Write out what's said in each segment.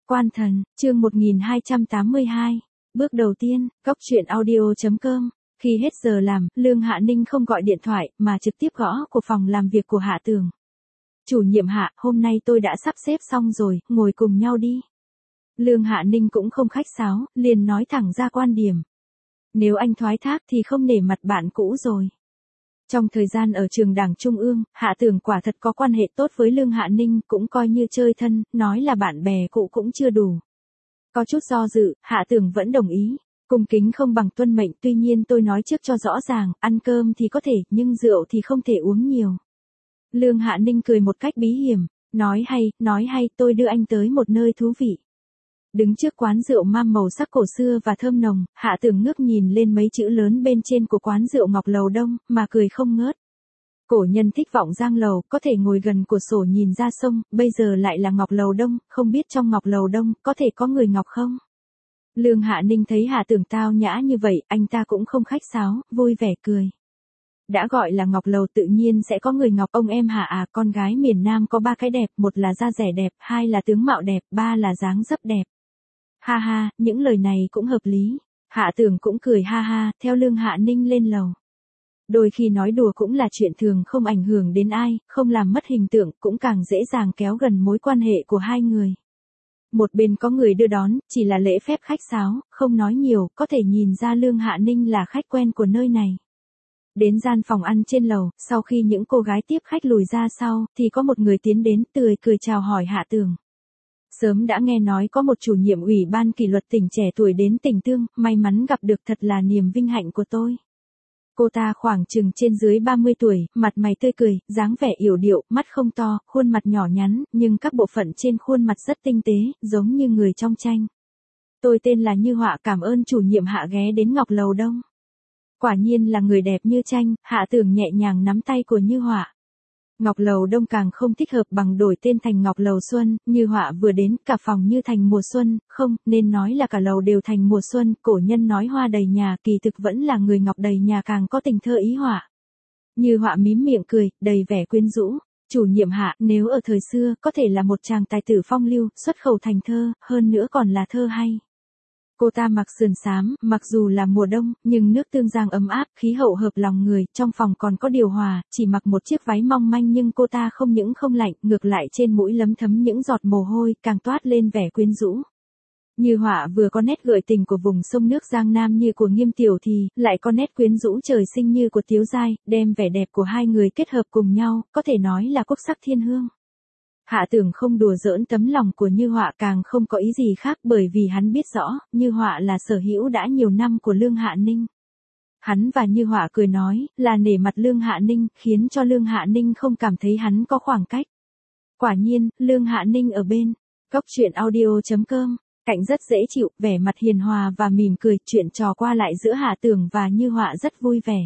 Quan thần, chương 1282. Bước đầu tiên, Cóc truyện audio.com. Khi hết giờ làm, Lương Hạ Ninh không gọi điện thoại, mà trực tiếp gõ của phòng làm việc của Hạ Tường. Chủ nhiệm Hạ, hôm nay tôi đã sắp xếp xong rồi, ngồi cùng nhau đi. Lương Hạ Ninh cũng không khách sáo, liền nói thẳng ra quan điểm. Nếu anh thoái thác thì không nể mặt bạn cũ rồi. Trong thời gian ở trường Đảng Trung ương, Hạ Tường quả thật có quan hệ tốt với Lương Hạ Ninh, cũng coi như chơi thân, nói là bạn bè cũ cũng chưa đủ. Có chút do dự, Hạ Tường vẫn đồng ý. Cung kính không bằng tuân mệnh, tuy nhiên tôi nói trước cho rõ ràng, ăn cơm thì có thể, nhưng rượu thì không thể uống nhiều. Lương Hạ Ninh cười một cách bí hiểm, nói hay, tôi đưa anh tới một nơi thú vị. Đứng trước quán rượu mang màu sắc cổ xưa và thơm nồng, Hạ Tường ngước nhìn lên mấy chữ lớn bên trên của quán rượu Ngọc Lầu Đông, mà cười không ngớt. Cổ nhân thích vọng giang lầu, có thể ngồi gần cửa sổ nhìn ra sông, bây giờ lại là Ngọc Lầu Đông, không biết trong Ngọc Lầu Đông, có thể có người Ngọc không? Lương Hạ Ninh thấy Hạ Tường tao nhã như vậy, anh ta cũng không khách sáo, vui vẻ cười. Đã gọi là Ngọc Lầu tự nhiên sẽ có người Ngọc. Ông em Hạ à, con gái miền Nam có 3 cái đẹp, 1 là da dẻ đẹp, 2 là tướng mạo đẹp, 3 là dáng dấp đẹp. Ha ha, những lời này cũng hợp lý. Hạ Tường cũng cười ha ha, theo Lương Hạ Ninh lên lầu. Đôi khi nói đùa cũng là chuyện thường, không ảnh hưởng đến ai, không làm mất hình tượng, cũng càng dễ dàng kéo gần mối quan hệ của hai người. Một bên có người đưa đón, chỉ là lễ phép khách sáo, không nói nhiều, có thể nhìn ra Lương Hạ Ninh là khách quen của nơi này. Đến gian phòng ăn trên lầu, sau khi những cô gái tiếp khách lùi ra sau, thì có một người tiến đến, tươi cười chào hỏi Hạ Tường. Sớm đã nghe nói có một chủ nhiệm ủy ban kỷ luật tỉnh trẻ tuổi đến tỉnh Tương, may mắn gặp được, thật là niềm vinh hạnh của tôi. Cô ta khoảng chừng trên dưới 30 tuổi, mặt mày tươi cười, dáng vẻ yểu điệu, mắt không to, khuôn mặt nhỏ nhắn, nhưng các bộ phận trên khuôn mặt rất tinh tế, giống như người trong tranh. Tôi tên là Như Họa, cảm ơn chủ nhiệm Hạ ghé đến Ngọc Lầu Đông. Quả nhiên là người đẹp như tranh, Hạ Tường nhẹ nhàng nắm tay của Như Họa. Ngọc Lầu Đông càng không thích hợp bằng đổi tên thành Ngọc Lầu Xuân, Như Họa vừa đến, cả phòng như thành mùa xuân, không, nên nói là cả lầu đều thành mùa xuân, cổ nhân nói hoa đầy nhà, kỳ thực vẫn là người ngọc đầy nhà càng có tình thơ ý họa. Như Họa mím miệng cười, đầy vẻ quyến rũ. Chủ nhiệm Hạ, nếu ở thời xưa, có thể là một chàng tài tử phong lưu, xuất khẩu thành thơ, hơn nữa còn là thơ hay. Cô ta mặc sườn xám, mặc dù là mùa đông, nhưng nước Tương Giang ấm áp, khí hậu hợp lòng người, trong phòng còn có điều hòa, chỉ mặc một chiếc váy mong manh nhưng cô ta không những không lạnh, ngược lại trên mũi lấm thấm những giọt mồ hôi, càng toát lên vẻ quyến rũ. Như Họa vừa có nét gợi tình của vùng sông nước Giang Nam như của Nghiêm Tiểu thì, lại có nét quyến rũ trời sinh như của Tiếu Giai, đem vẻ đẹp của hai người kết hợp cùng nhau, có thể nói là quốc sắc thiên hương. Hạ Tường không đùa giỡn tấm lòng của Như Họa, càng không có ý gì khác, bởi vì hắn biết rõ, Như Họa là sở hữu đã nhiều năm của Lương Hạ Ninh. Hắn và Như Họa cười nói, là nể mặt Lương Hạ Ninh, khiến cho Lương Hạ Ninh không cảm thấy hắn có khoảng cách. Quả nhiên, Lương Hạ Ninh ở bên, Cóc truyện audio.com, cạnh rất dễ chịu, vẻ mặt hiền hòa và mỉm cười, chuyện trò qua lại giữa Hạ Tường và Như Họa rất vui vẻ.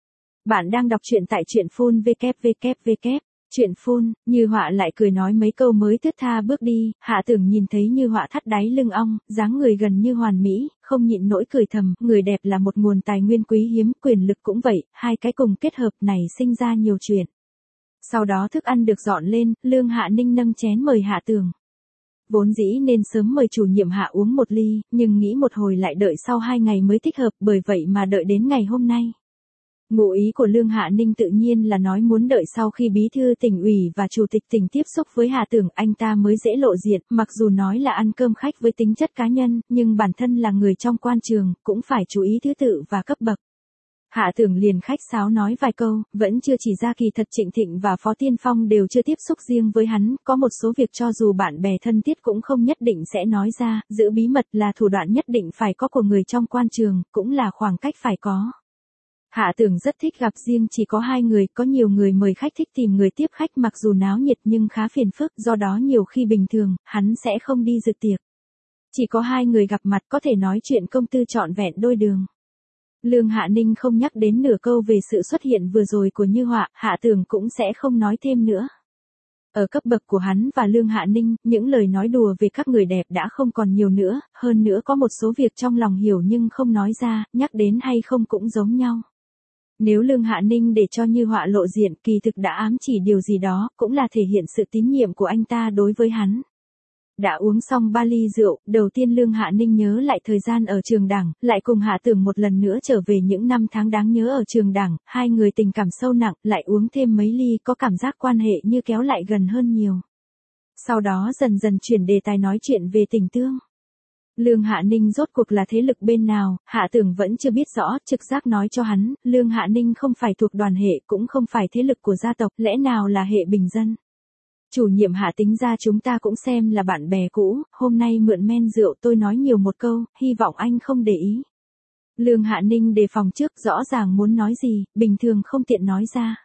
Bạn đang đọc truyện tại truyện phun www. Chuyện phun, Như Họa lại cười nói mấy câu mới thướt tha bước đi, Hạ Tường nhìn thấy Như Họa thắt đáy lưng ong, dáng người gần như hoàn mỹ, không nhịn nỗi cười thầm, người đẹp là một nguồn tài nguyên quý hiếm, quyền lực cũng vậy, hai cái cùng kết hợp này sinh ra nhiều chuyện. Sau đó thức ăn được dọn lên, Lương Hạ Ninh nâng chén mời Hạ Tường. Vốn dĩ nên sớm mời chủ nhiệm Hạ uống một ly, nhưng nghĩ một hồi lại đợi sau 2 ngày mới thích hợp, bởi vậy mà đợi đến ngày hôm nay. Ngụ ý của Lương Hạ Ninh tự nhiên là nói muốn đợi sau khi bí thư tỉnh ủy và chủ tịch tỉnh tiếp xúc với Hạ Tường, anh ta mới dễ lộ diện, mặc dù nói là ăn cơm khách với tính chất cá nhân, nhưng bản thân là người trong quan trường, cũng phải chú ý thứ tự và cấp bậc. Hạ Tường liền khách sáo nói vài câu, vẫn chưa chỉ ra kỳ thật Trịnh Thịnh và Phó Tiên Phong đều chưa tiếp xúc riêng với hắn, có một số việc cho dù bạn bè thân thiết cũng không nhất định sẽ nói ra, giữ bí mật là thủ đoạn nhất định phải có của người trong quan trường, cũng là khoảng cách phải có. Hạ Tường rất thích gặp riêng chỉ có 2 người, có nhiều người mời khách thích tìm người tiếp khách mặc dù náo nhiệt nhưng khá phiền phức, do đó nhiều khi bình thường, hắn sẽ không đi dự tiệc. Chỉ có 2 người gặp mặt có thể nói chuyện công tư trọn vẹn đôi đường. Lương Hạ Ninh không nhắc đến nửa câu về sự xuất hiện vừa rồi của Như Họa, Hạ Tường cũng sẽ không nói thêm nữa. Ở cấp bậc của hắn và Lương Hạ Ninh, những lời nói đùa về các người đẹp đã không còn nhiều nữa, hơn nữa có một số việc trong lòng hiểu nhưng không nói ra, nhắc đến hay không cũng giống nhau. Nếu Lương Hạ Ninh để cho Như Họa lộ diện, kỳ thực đã ám chỉ điều gì đó, cũng là thể hiện sự tín nhiệm của anh ta đối với hắn. Đã uống xong 3 ly rượu, đầu tiên Lương Hạ Ninh nhớ lại thời gian ở trường đảng, lại cùng Hạ Tưởng một lần nữa trở về những năm tháng đáng nhớ ở trường đảng, hai người tình cảm sâu nặng, lại uống thêm mấy ly có cảm giác quan hệ như kéo lại gần hơn nhiều. Sau đó dần dần chuyển đề tài nói chuyện về tình tương. Lương Hạ Ninh rốt cuộc là thế lực bên nào, Hạ Tưởng vẫn chưa biết rõ, trực giác nói cho hắn, Lương Hạ Ninh không phải thuộc đoàn hệ, cũng không phải thế lực của gia tộc, lẽ nào là hệ bình dân. Chủ nhiệm Hạ tính ra chúng ta cũng xem là bạn bè cũ, hôm nay mượn men rượu tôi nói nhiều một câu, hy vọng anh không để ý. Lương Hạ Ninh đề phòng trước, rõ ràng muốn nói gì, bình thường không tiện nói ra.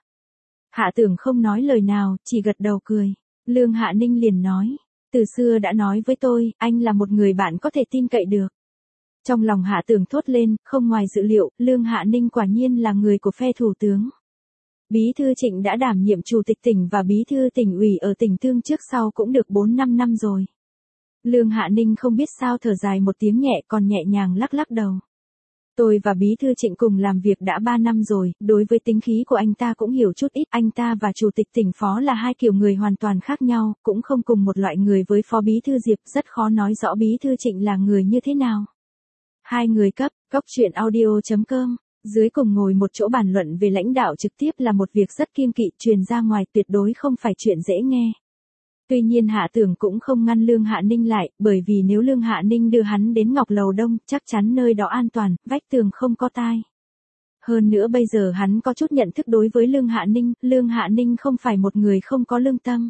Hạ Tưởng không nói lời nào, chỉ gật đầu cười. Lương Hạ Ninh liền nói, từ xưa đã nói với tôi, anh là một người bạn có thể tin cậy được. Trong lòng Hạ Tưởng thốt lên, không ngoài dự liệu, Lương Hạ Ninh quả nhiên là người của phe thủ tướng. Bí thư Trịnh đã đảm nhiệm chủ tịch tỉnh và bí thư tỉnh ủy ở tỉnh Tương trước sau cũng được 4-5 năm rồi. Lương Hạ Ninh không biết sao thở dài một tiếng nhẹ còn nhẹ nhàng lắc lắc đầu. Tôi và bí thư Trịnh cùng làm việc đã 3 năm rồi, đối với tính khí của anh ta cũng hiểu chút ít, anh ta và chủ tịch tỉnh phó là hai kiểu người hoàn toàn khác nhau, cũng không cùng một loại người với phó bí thư Diệp, rất khó nói rõ bí thư Trịnh là người như thế nào. Hai người cóc truyện audio.com, dưới cùng ngồi một chỗ bàn luận về lãnh đạo trực tiếp là một việc rất kiêng kỵ, truyền ra ngoài tuyệt đối không phải chuyện dễ nghe. Tuy nhiên Hạ Tưởng cũng không ngăn Lương Hạ Ninh lại, bởi vì nếu Lương Hạ Ninh đưa hắn đến Ngọc Lầu Đông, chắc chắn nơi đó an toàn, vách tường không có tai. Hơn nữa bây giờ hắn có chút nhận thức đối với Lương Hạ Ninh không phải một người không có lương tâm.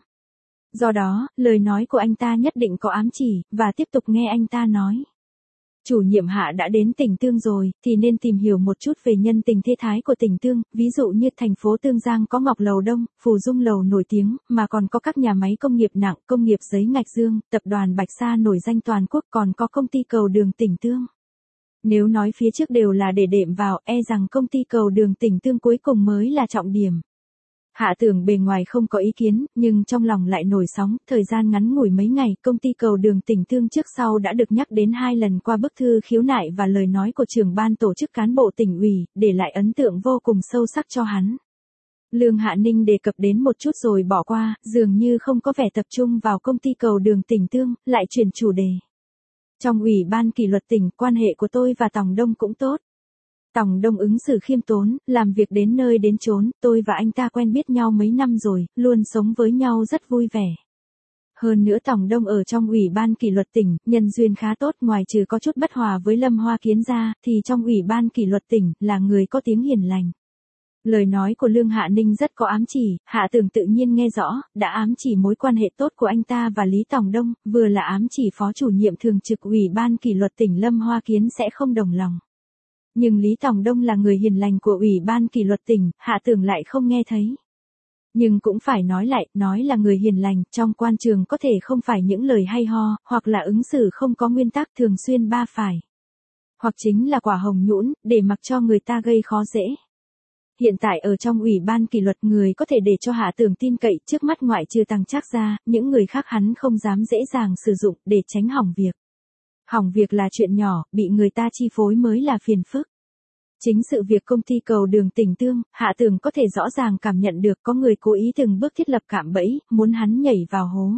Do đó, lời nói của anh ta nhất định có ám chỉ, và tiếp tục nghe anh ta nói. Chủ nhiệm Hạ đã đến tỉnh Tương rồi, thì nên tìm hiểu một chút về nhân tình thế thái của tỉnh Tương, ví dụ như thành phố Tương Giang có Ngọc Lầu Đông, Phù Dung Lầu nổi tiếng, mà còn có các nhà máy công nghiệp nặng, công nghiệp giấy Ngạch Dương, tập đoàn Bạch Sa nổi danh toàn quốc, còn có công ty cầu đường tỉnh Tương. Nếu nói phía trước đều là để đệm vào, e rằng công ty cầu đường tỉnh Tương cuối cùng mới là trọng điểm. Hạ Tưởng bề ngoài không có ý kiến, nhưng trong lòng lại nổi sóng, thời gian ngắn ngủi mấy ngày, công ty cầu đường tỉnh Tương trước sau đã được nhắc đến 2 lần qua bức thư khiếu nại và lời nói của trưởng ban tổ chức cán bộ tỉnh ủy, để lại ấn tượng vô cùng sâu sắc cho hắn. Lương Hạ Ninh đề cập đến một chút rồi bỏ qua, dường như không có vẻ tập trung vào công ty cầu đường tỉnh Tương, lại chuyển chủ đề. Trong ủy ban kỷ luật tỉnh, quan hệ của tôi và Tòng Đông cũng tốt. Tòng Đông ứng xử khiêm tốn, làm việc đến nơi đến chốn, tôi và anh ta quen biết nhau mấy năm rồi, luôn sống với nhau rất vui vẻ. Hơn nữa Tòng Đông ở trong ủy ban kỷ luật tỉnh, nhân duyên khá tốt, ngoài trừ có chút bất hòa với Lâm Hoa Kiến ra, thì trong ủy ban kỷ luật tỉnh, là người có tiếng hiền lành. Lời nói của Lương Hạ Ninh rất có ám chỉ, Hạ Tưởng tự nhiên nghe rõ, đã ám chỉ mối quan hệ tốt của anh ta và Lý Tòng Đông, vừa là ám chỉ phó chủ nhiệm thường trực ủy ban kỷ luật tỉnh Lâm Hoa Kiến sẽ không đồng lòng. Nhưng Lý Tòng Đông là người hiền lành của ủy ban kỷ luật tỉnh, Hạ Tưởng lại không nghe thấy. Nhưng cũng phải nói lại, nói là người hiền lành, trong quan trường có thể không phải những lời hay ho, hoặc là ứng xử không có nguyên tắc thường xuyên ba phải. Hoặc chính là quả hồng nhũn, để mặc cho người ta gây khó dễ. Hiện tại ở trong ủy ban kỷ luật người có thể để cho Hạ Tưởng tin cậy, trước mắt ngoại trừ Tăng Trác ra, những người khác hắn không dám dễ dàng sử dụng để tránh hỏng việc. Hỏng việc là chuyện nhỏ, bị người ta chi phối mới là phiền phức. Chính sự việc công ty cầu đường tỉnh Tương, Hạ Tưởng có thể rõ ràng cảm nhận được có người cố ý từng bước thiết lập cạm bẫy, muốn hắn nhảy vào hố.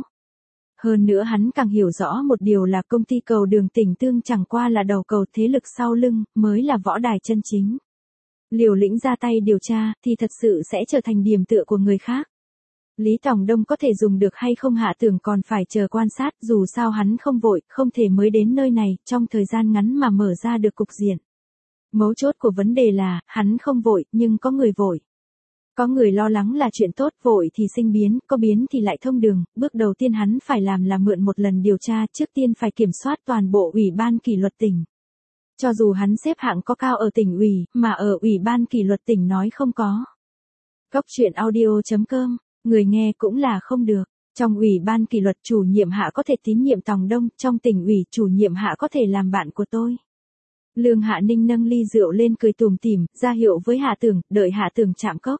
Hơn nữa hắn càng hiểu rõ một điều là công ty cầu đường tỉnh Tương chẳng qua là đầu cầu, thế lực sau lưng, mới là võ đài chân chính. Liều lĩnh ra tay điều tra, thì thật sự sẽ trở thành điểm tựa của người khác. Lý Tòng Đông có thể dùng được hay không Hạ Tưởng còn phải chờ quan sát, dù sao hắn không vội, không thể mới đến nơi này, trong thời gian ngắn mà mở ra được cục diện. Mấu chốt của vấn đề là, hắn không vội, nhưng có người vội. Có người lo lắng là chuyện tốt, vội thì sinh biến, có biến thì lại thông đường, bước đầu tiên hắn phải làm là mượn một lần điều tra, trước tiên phải kiểm soát toàn bộ ủy ban kỷ luật tỉnh. Cho dù hắn xếp hạng có cao ở tỉnh ủy, mà ở ủy ban kỷ luật tỉnh nói không có. Cóc truyện audio.com, người nghe cũng là không được. Trong ủy ban kỷ luật chủ nhiệm Hạ có thể tín nhiệm Tòng Đông, trong tỉnh ủy chủ nhiệm Hạ có thể làm bạn của tôi. Lương Hạ Ninh nâng ly rượu lên cười tủm tỉm, ra hiệu với Hạ Tưởng, đợi Hạ Tưởng chạm cốc.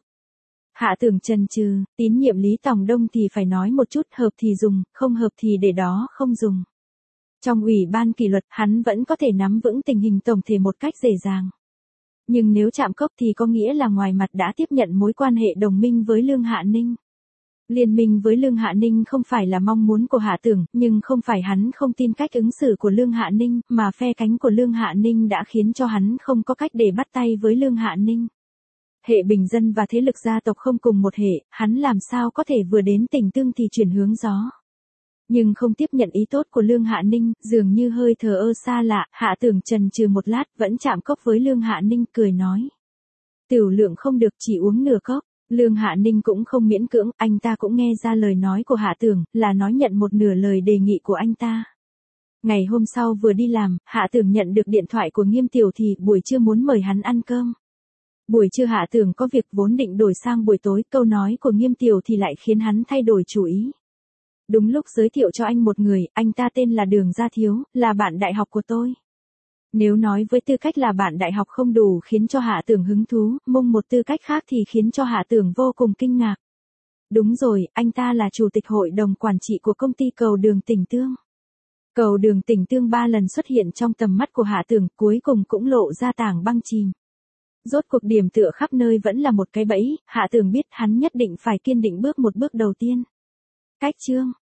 Hạ Tưởng chần chừ, tín nhiệm Lý Tòng Đông thì phải nói một chút, hợp thì dùng, không hợp thì để đó không dùng. Trong ủy ban kỷ luật, hắn vẫn có thể nắm vững tình hình tổng thể một cách dễ dàng. Nhưng nếu chạm cốc thì có nghĩa là ngoài mặt đã tiếp nhận mối quan hệ đồng minh với Lương Hạ Ninh. Liên minh với Lương Hạ Ninh không phải là mong muốn của Hạ Tưởng, nhưng không phải hắn không tin cách ứng xử của Lương Hạ Ninh, mà phe cánh của Lương Hạ Ninh đã khiến cho hắn không có cách để bắt tay với Lương Hạ Ninh. Hệ bình dân và thế lực gia tộc không cùng một hệ, hắn làm sao có thể vừa đến Tỉnh Tương thì chuyển hướng gió. Nhưng không tiếp nhận ý tốt của Lương Hạ Ninh, dường như hơi thờ ơ xa lạ, Hạ Tưởng chần chừ một lát, vẫn chạm cốc với Lương Hạ Ninh, cười nói. Tiểu lượng không được, chỉ uống nửa cốc. Lương Hạ Ninh cũng không miễn cưỡng, anh ta cũng nghe ra lời nói của Hạ Tưởng, là nói nhận một nửa lời đề nghị của anh ta. Ngày hôm sau vừa đi làm, Hạ Tưởng nhận được điện thoại của Nghiêm Tiểu Thì, buổi trưa muốn mời hắn ăn cơm. Buổi trưa Hạ Tưởng có việc vốn định đổi sang buổi tối, câu nói của Nghiêm Tiểu Thì lại khiến hắn thay đổi chủ ý. Đúng lúc giới thiệu cho anh một người, anh ta tên là Đường Gia Thiếu, là bạn đại học của tôi. Nếu nói với tư cách là bạn đại học không đủ khiến cho Hạ Tưởng hứng thú, mông một tư cách khác thì khiến cho Hạ Tưởng vô cùng kinh ngạc. Đúng rồi, anh ta là chủ tịch hội đồng quản trị của công ty cầu đường Tỉnh Tương. Cầu đường Tỉnh Tương 3 lần xuất hiện trong tầm mắt của Hạ Tưởng, cuối cùng cũng lộ ra tảng băng chìm. Rốt cuộc điểm tựa khắp nơi vẫn là một cái bẫy, Hạ Tưởng biết hắn nhất định phải kiên định bước một bước đầu tiên. Cách chương